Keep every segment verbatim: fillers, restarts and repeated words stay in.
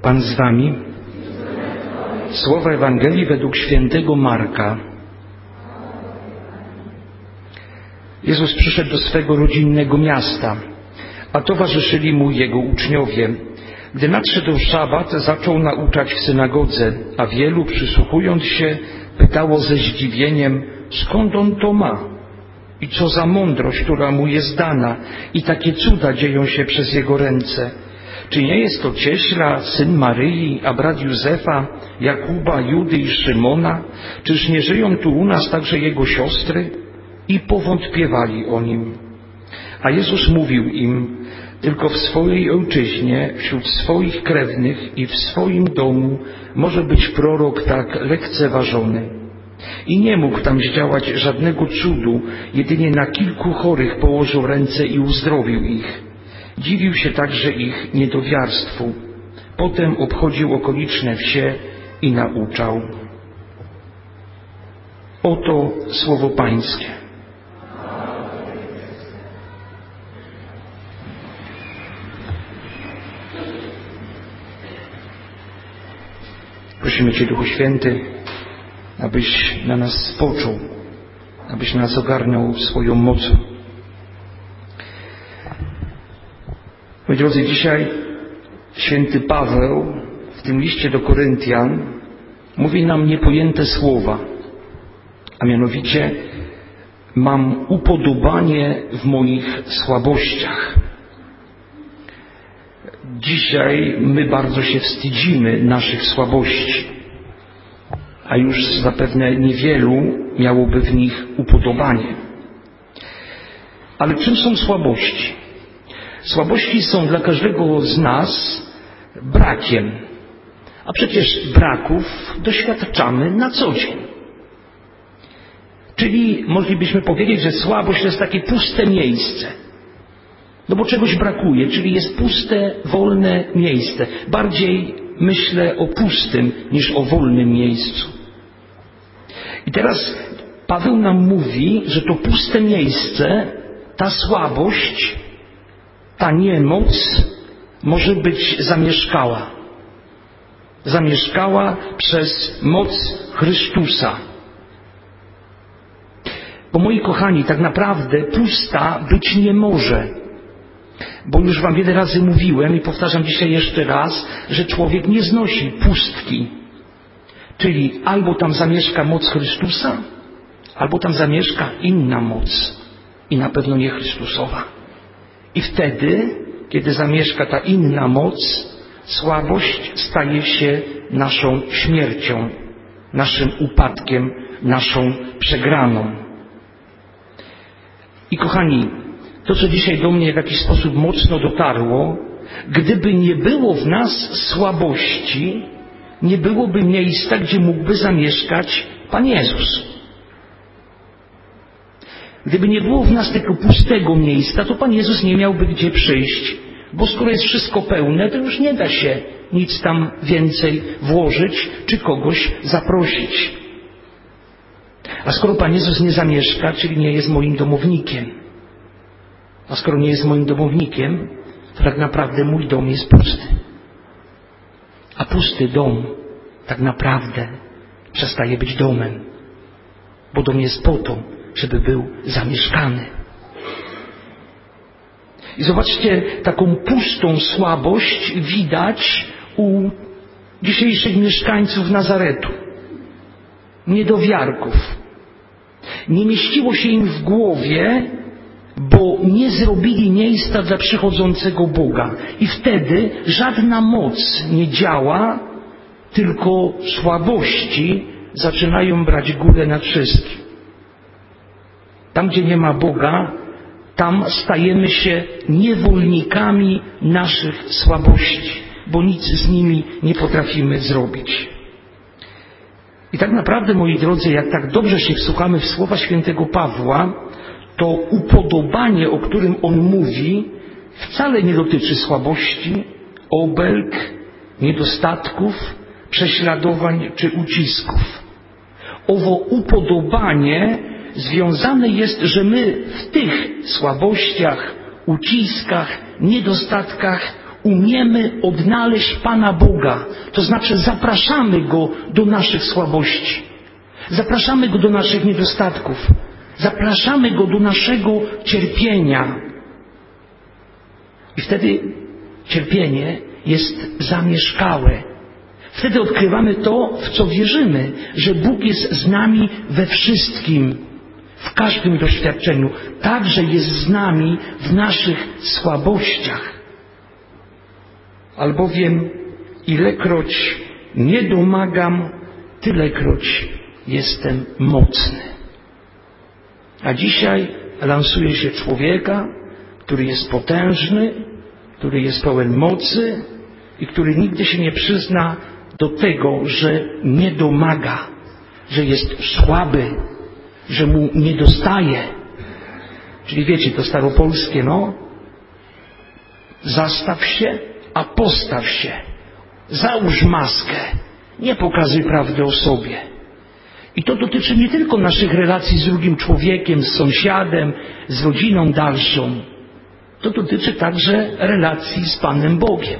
Pan z wami. Słowa Ewangelii według świętego Marka. Jezus przyszedł do swego rodzinnego miasta, a towarzyszyli mu jego uczniowie. Gdy nadszedł szabat, zaczął nauczać w synagodze, a wielu, przysłuchując się, pytało ze zdziwieniem, skąd on to ma i co za mądrość, która mu jest dana i takie cuda dzieją się przez jego ręce. Czy nie jest to cieśla, syn Maryi, a brat Józefa, Jakuba, Judy i Szymona? Czyż nie żyją tu u nas także jego siostry? I powątpiewali o nim. A Jezus mówił im, tylko w swojej ojczyźnie, wśród swoich krewnych i w swoim domu może być prorok tak lekceważony. I nie mógł tam zdziałać żadnego cudu, jedynie na kilku chorych położył ręce i uzdrowił ich. Dziwił się także ich niedowiarstwu. Potem obchodził okoliczne wsie i nauczał. Oto słowo Pańskie. Prosimy Cię, Duchu Święty, abyś na nas spoczął, abyś nas ogarnął swoją mocą. Moi drodzy, dzisiaj święty Paweł w tym liście do Koryntian mówi nam niepojęte słowa, a mianowicie mam upodobanie w moich słabościach. Dzisiaj my bardzo się wstydzimy naszych słabości, a już zapewne niewielu miałoby w nich upodobanie. Ale czym są słabości? Słabości są dla każdego z nas brakiem, a przecież braków doświadczamy na co dzień. Czyli moglibyśmy powiedzieć, że słabość to jest takie puste miejsce. No bo czegoś brakuje, czyli jest puste, wolne miejsce. Bardziej myślę o pustym niż o wolnym miejscu. I teraz Paweł nam mówi, że to puste miejsce, ta słabość, ta niemoc może być zamieszkała. Zamieszkała przez moc Chrystusa. Bo moi kochani, tak naprawdę pusta być nie może. Bo już wam wiele razy mówiłem i powtarzam dzisiaj jeszcze raz, że człowiek nie znosi pustki. Czyli albo tam zamieszka moc Chrystusa, albo tam zamieszka inna moc. I na pewno nie Chrystusowa. I wtedy, kiedy zamieszka ta inna moc, słabość staje się naszą śmiercią, naszym upadkiem, naszą przegraną. I kochani, to, co dzisiaj do mnie w jakiś sposób mocno dotarło, gdyby nie było w nas słabości, nie byłoby miejsca, gdzie mógłby zamieszkać Pan Jezus. Gdyby nie było w nas tego pustego miejsca, to Pan Jezus nie miałby gdzie przyjść, bo skoro jest wszystko pełne, to już nie da się nic tam więcej włożyć, czy kogoś zaprosić. A skoro Pan Jezus nie zamieszka, czyli nie jest moim domownikiem, a skoro nie jest moim domownikiem, to tak naprawdę mój dom jest pusty. A pusty dom tak naprawdę przestaje być domem, bo dom jest po to, żeby był zamieszkany. I zobaczcie, taką pustą słabość widać u dzisiejszych mieszkańców Nazaretu, niedowiarków. Nie mieściło się im w głowie, bo nie zrobili miejsca dla przychodzącego Boga. I wtedy żadna moc nie działa, tylko słabości zaczynają brać górę nad wszystkim. Tam, gdzie nie ma Boga, tam stajemy się niewolnikami naszych słabości, bo nic z nimi nie potrafimy zrobić. I tak naprawdę, moi drodzy, jak tak dobrze się wsłuchamy w słowa świętego Pawła, to upodobanie, o którym on mówi, wcale nie dotyczy słabości, obelg, niedostatków, prześladowań czy ucisków. Owo upodobanie związane jest, że my w tych słabościach, uciskach, niedostatkach umiemy odnaleźć Pana Boga, to znaczy zapraszamy Go do naszych słabości, zapraszamy Go do naszych niedostatków, zapraszamy Go do naszego cierpienia. I wtedy cierpienie jest zamieszkałe. Wtedy odkrywamy to, w co wierzymy, że Bóg jest z nami we wszystkim, w każdym doświadczeniu. Także jest z nami w naszych słabościach. Albowiem ilekroć nie domagam, tylekroć jestem mocny. A dzisiaj lansuje się człowieka, który jest potężny, który jest pełen mocy i który nigdy się nie przyzna do tego, że nie domaga, że jest słaby, że mu nie dostaje. Czyli wiecie, to staropolskie, no, zastaw się, a postaw się. Załóż maskę, nie pokazuj prawdy o sobie. I to dotyczy nie tylko naszych relacji z drugim człowiekiem, z sąsiadem, z rodziną dalszą. To dotyczy także relacji z Panem Bogiem.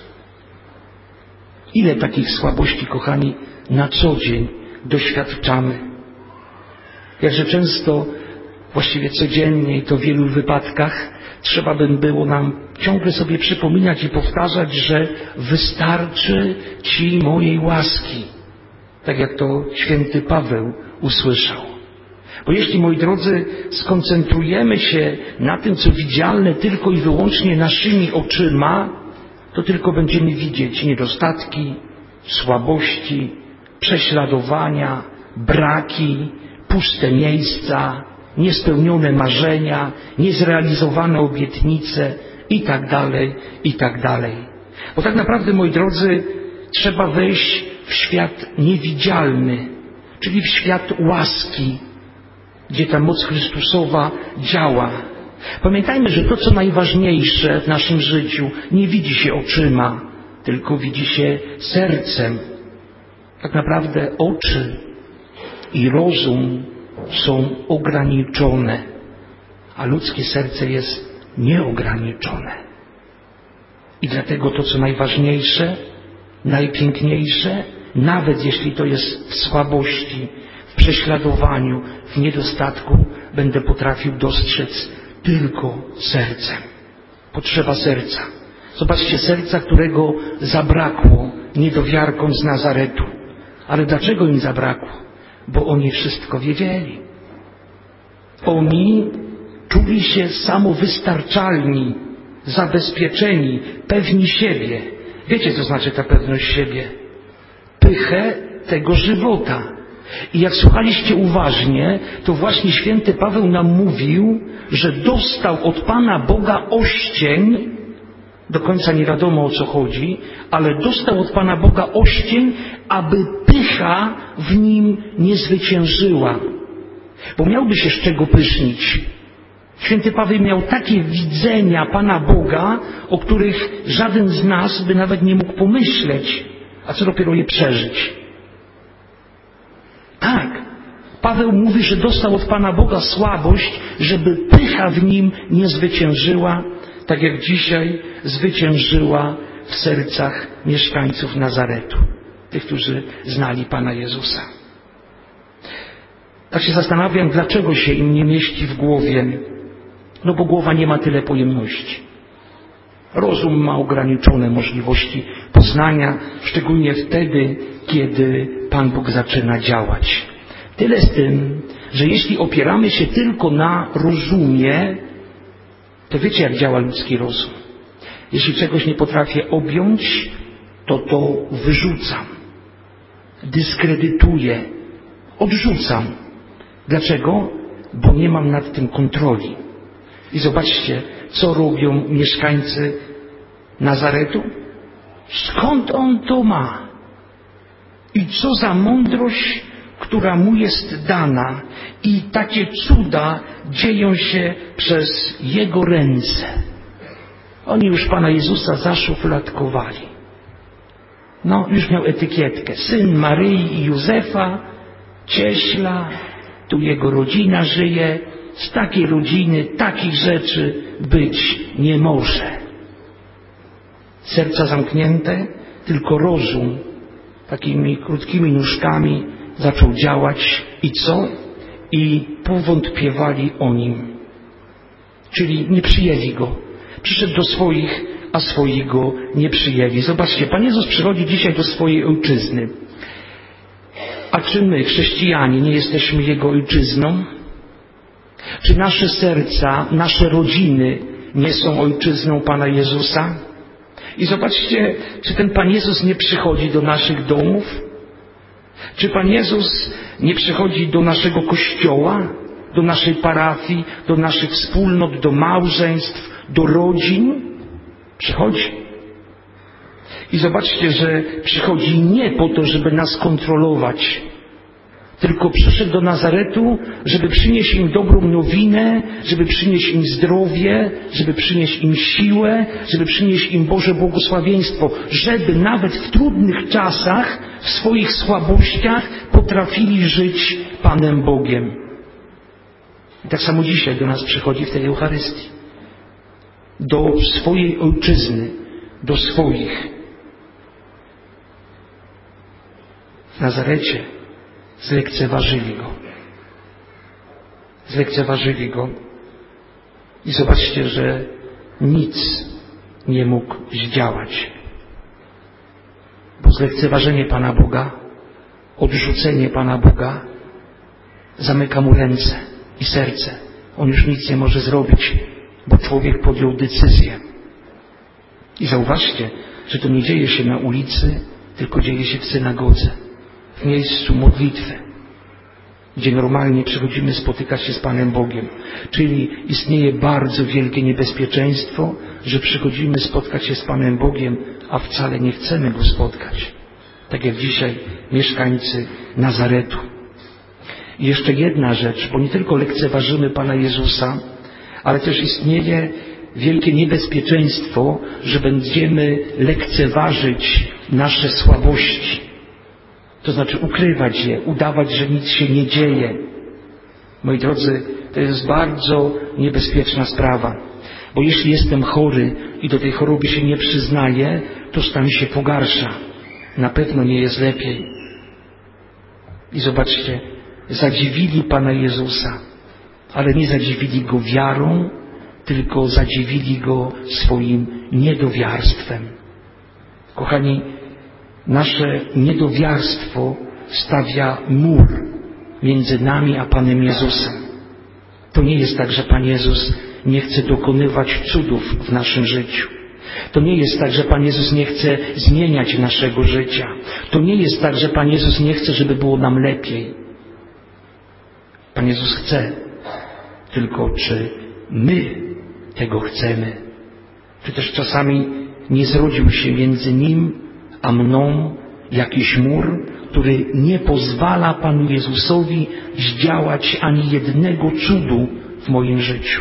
Ile takich słabości, kochani, na co dzień doświadczamy? Jakże często, właściwie codziennie i to w wielu wypadkach, trzeba by było nam ciągle sobie przypominać i powtarzać, że wystarczy Ci mojej łaski. Tak jak to święty Paweł usłyszał. Bo jeśli, moi drodzy, skoncentrujemy się na tym, co widzialne tylko i wyłącznie naszymi oczyma, to tylko będziemy widzieć niedostatki, słabości, prześladowania, braki, puste miejsca, niespełnione marzenia, niezrealizowane obietnice i tak dalej, i tak dalej. Bo tak naprawdę, moi drodzy, trzeba wejść w świat niewidzialny, czyli w świat łaski, gdzie ta moc Chrystusowa działa. Pamiętajmy, że to, co najważniejsze w naszym życiu, nie widzi się oczyma, tylko widzi się sercem. Tak naprawdę oczy i rozum są ograniczone, a ludzkie serce jest nieograniczone. I dlatego to, co najważniejsze, najpiękniejsze, nawet jeśli to jest w słabości, w prześladowaniu, w niedostatku, będę potrafił dostrzec tylko sercem. Potrzeba serca. Zobaczcie, serca, którego zabrakło niedowiarkom z Nazaretu. Ale dlaczego im zabrakło? Bo oni wszystko wiedzieli. Oni czuli się samowystarczalni, zabezpieczeni, pewni siebie. Wiecie, co znaczy ta pewność siebie? Pychę tego żywota. I jak słuchaliście uważnie, to właśnie święty Paweł nam mówił, że dostał od Pana Boga oścień, do końca nie wiadomo o co chodzi, ale dostał od Pana Boga oścień, aby pycha w nim nie zwyciężyła. Bo miałby się z czego pysznić. Święty Paweł miał takie widzenia Pana Boga, o których żaden z nas by nawet nie mógł pomyśleć, a co dopiero je przeżyć. Tak, Paweł mówi, że dostał od Pana Boga słabość, żeby pycha w nim nie zwyciężyła, tak jak dzisiaj zwyciężyła w sercach mieszkańców Nazaretu, tych, którzy znali Pana Jezusa. Tak się zastanawiam, dlaczego się im nie mieści w głowie. No bo głowa nie ma tyle pojemności. Rozum ma ograniczone możliwości poznania, szczególnie wtedy, kiedy Pan Bóg zaczyna działać. Tyle z tym, że jeśli opieramy się tylko na rozumie, to wiecie, jak działa ludzki rozum. Jeśli czegoś nie potrafię objąć, to to wyrzucam, dyskredytuję, odrzucam. Dlaczego? Bo nie mam nad tym kontroli. I zobaczcie, co robią mieszkańcy Nazaretu. Skąd on to ma? I co za mądrość, która mu jest dana. I takie cuda dzieją się przez jego ręce. Oni już Pana Jezusa zaszufladkowali. No, już miał etykietkę. Syn Maryi i Józefa, cieśla, tu jego rodzina żyje. Z takiej rodziny takich rzeczy być nie może. serca zamknięte, tylko rozum takimi krótkimi nóżkami zaczął działać i co? I powątpiewali o Nim. Czyli nie przyjęli Go. Przyszedł do swoich, a swoi Go nie przyjęli. Zobaczcie, Pan Jezus przychodzi dzisiaj do swojej ojczyzny. A czy my, chrześcijanie, nie jesteśmy Jego ojczyzną? Czy nasze serca, nasze rodziny nie są ojczyzną Pana Jezusa? I zobaczcie, czy ten Pan Jezus nie przychodzi do naszych domów? Czy Pan Jezus nie przychodzi do naszego kościoła, do naszej parafii, do naszych wspólnot, do małżeństw, do rodzin? Przychodzi. I zobaczcie, że przychodzi nie po to, żeby nas kontrolować, tylko przyszedł do Nazaretu, żeby przynieść im dobrą nowinę, żeby przynieść im zdrowie, żeby przynieść im siłę, żeby przynieść im Boże błogosławieństwo, żeby nawet w trudnych czasach, w swoich słabościach potrafili żyć Panem Bogiem. I tak samo dzisiaj do nas przychodzi w tej Eucharystii. Do swojej ojczyzny, do swoich. W Nazarecie zlekceważyli Go. Zlekceważyli Go. I zobaczcie, że nic nie mógł zdziałać. Bo zlekceważenie Pana Boga, odrzucenie Pana Boga zamyka mu ręce i serce. On już nic nie może zrobić, bo człowiek podjął decyzję. I zauważcie, że to nie dzieje się na ulicy, tylko dzieje się w synagodze, w miejscu modlitwy, gdzie normalnie przychodzimy spotykać się z Panem Bogiem. Czyli istnieje bardzo wielkie niebezpieczeństwo, że przychodzimy spotkać się z Panem Bogiem, a wcale nie chcemy Go spotkać. Tak jak dzisiaj mieszkańcy Nazaretu. I jeszcze jedna rzecz, bo nie tylko lekceważymy Pana Jezusa, ale też istnieje wielkie niebezpieczeństwo, że będziemy lekceważyć nasze słabości. To znaczy ukrywać je, udawać, że nic się nie dzieje. Moi drodzy, to jest bardzo niebezpieczna sprawa. Bo jeśli jestem chory i do tej choroby się nie przyznaję, to stan się pogarsza. Na pewno nie jest lepiej. I zobaczcie, zadziwili Pana Jezusa, ale nie zadziwili Go wiarą, tylko zadziwili Go swoim niedowiarstwem. Kochani, nasze niedowiarstwo stawia mur między nami a Panem Jezusem. To nie jest tak, że Pan Jezus nie chce dokonywać cudów w naszym życiu. To nie jest tak, że Pan Jezus nie chce zmieniać naszego życia. To nie jest tak, że Pan Jezus nie chce, żeby było nam lepiej. Pan Jezus chce, tylko czy my tego chcemy? Czy też czasami nie zrodził się między Nim a mną jakiś mur, który nie pozwala Panu Jezusowi zdziałać ani jednego cudu w moim życiu?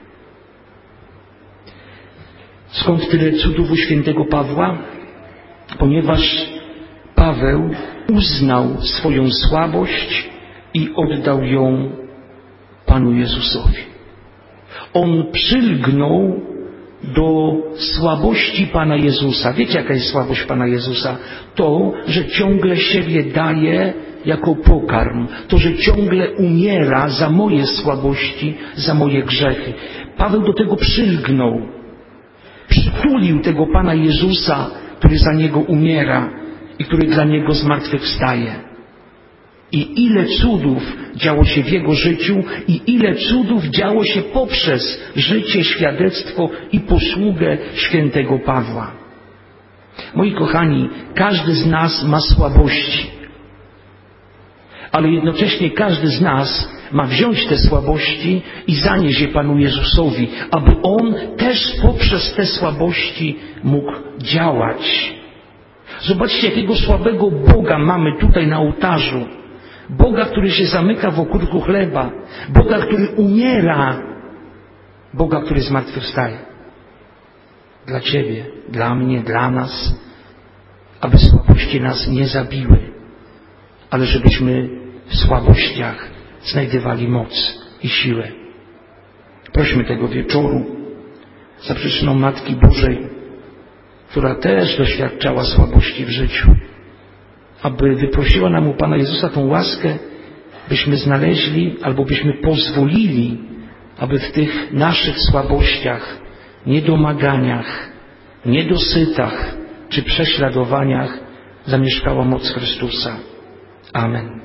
Skąd tyle cudów u świętego Pawła? Ponieważ Paweł uznał swoją słabość i oddał ją Panu Jezusowi. On przylgnął do słabości Pana Jezusa. Wiecie, jaka jest słabość Pana Jezusa? To, że ciągle siebie daje jako pokarm. To, że ciągle umiera za moje słabości, za moje grzechy. Paweł do tego przylgnął. Przytulił tego Pana Jezusa, który za niego umiera i który dla niego zmartwychwstaje. I ile cudów działo się w jego życiu i ile cudów działo się poprzez życie, świadectwo i posługę świętego Pawła. Moi kochani, każdy z nas ma słabości, ale jednocześnie każdy z nas ma wziąć te słabości i zanieść je Panu Jezusowi, aby On też poprzez te słabości mógł działać. Zobaczcie, jakiego słabego Boga mamy tutaj na ołtarzu. Boga, który się zamyka w ogórku chleba. Boga, który umiera. Boga, który zmartwychwstaje. Dla Ciebie, dla mnie, dla nas. Aby słabości nas nie zabiły. Ale żebyśmy w słabościach znajdywali moc i siłę. Prośmy tego wieczoru za przyczyną Matki Bożej która też doświadczała słabości w życiu, aby wyprosiła nam u Pana Jezusa tą łaskę, byśmy znaleźli albo byśmy pozwolili, aby w tych naszych słabościach, niedomaganiach, niedosytach czy prześladowaniach zamieszkała moc Chrystusa. Amen.